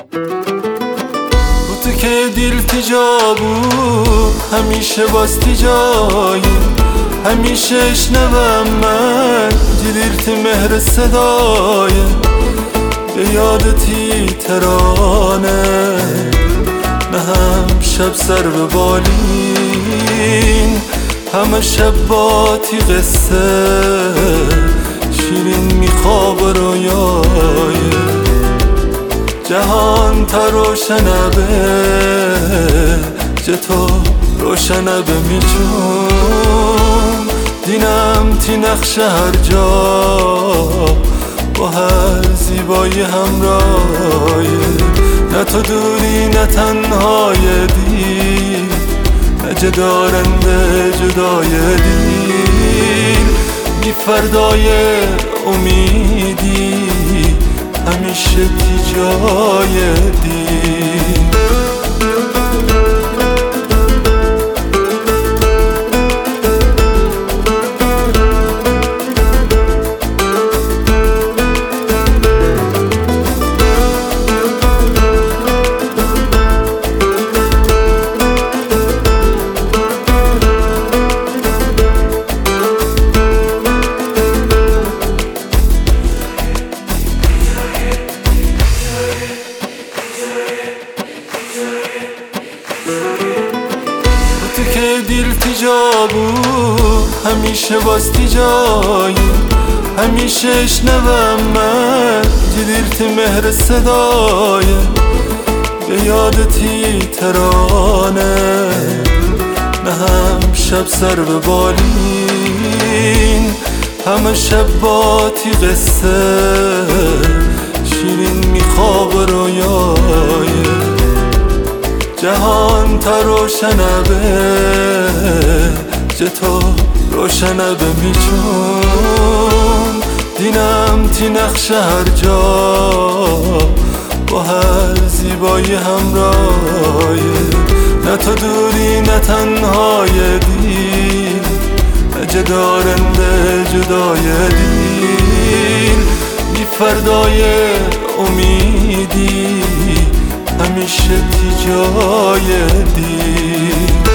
تو که دیل تجابو همیشه باستی جایی همیشه اشنوم من جلیرت مهر صدای به یادتی ترانه نه هم شب سر به بالین همه شب باتی قصه شیرین میخواب رویای جهان تا روشنبه جتو روشنبه میچون دینم تی نقش هر جا با هر زیبایی همراهی نه تو دوری نه تنهای دی نه جدارنده جدای دیل بی فردای امیدی همیشه تی جای دیل تو که دیل تجابو همیشه باستی جایی همیشه اشنوم من جلیرت مهر صدای به یادتی ترانه نه هم شب سر به بالین همه شب باتی قصه شیرین میخواب رویای جهان تا روشنبه جتو روشنبه میچون دینم تی نقش هر جا با هر زیبایی همراهی نه تو دوری نه تنهای دیل نه جدارنده جدای دیل بی فردای امیدی همیشه تی جای دیل